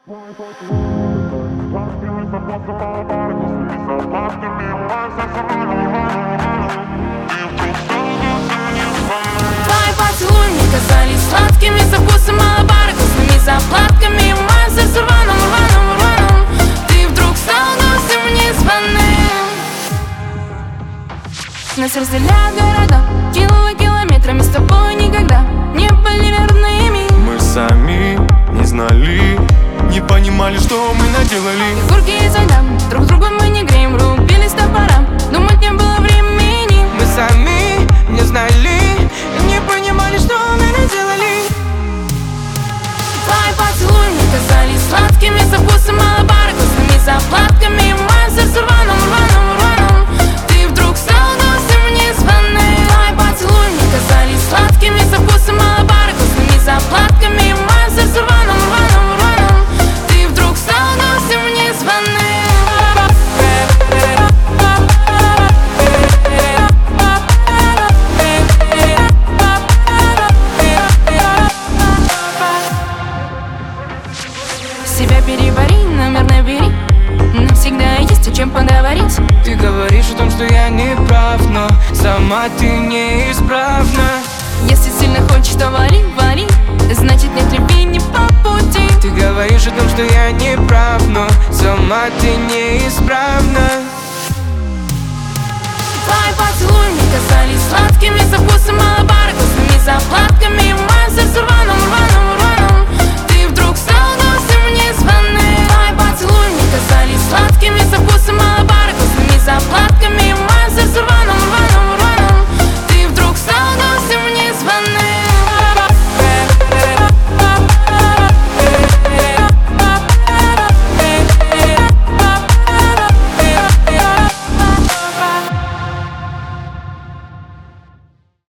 Твои поцелуи мне казались сладкими, со вкусом малобара, вкусными заплатками. В моем сердце рваном. Ты вдруг стал гостем незваным. Нас разделяют города, километрами, с тобой никогда не были верными. Мы сами не знали, не понимали, что мы наделали. Фигурки изо льда, друг друга мы не греем, рубились топором, думать не было времени. Мы сами не знали, не понимали, что мы наделали. Твои поцелуи мне казались сладкими, со вкусом малобара, вкусными заплатками. В моем сердце рваном. Ты вдруг стал гостем незваным. Твои поцелуи мне казались сладкими, со вкусом малобара, вкусными заплатками. В моем сердце рваном. Ты вдруг стал гостем незваным. Себя перебори, номер набери. Навсегда есть о чем поговорить. Ты говоришь о том, что я не прав, но сама ты неисправна. Если сильно хочешь, то вали. Значит нет любви не по пути. Ты говоришь о том, что я не прав, но сама ты неисправна. Твои поцелуи мне казались сладкими, со вкусом малобара, вкусными заплатками.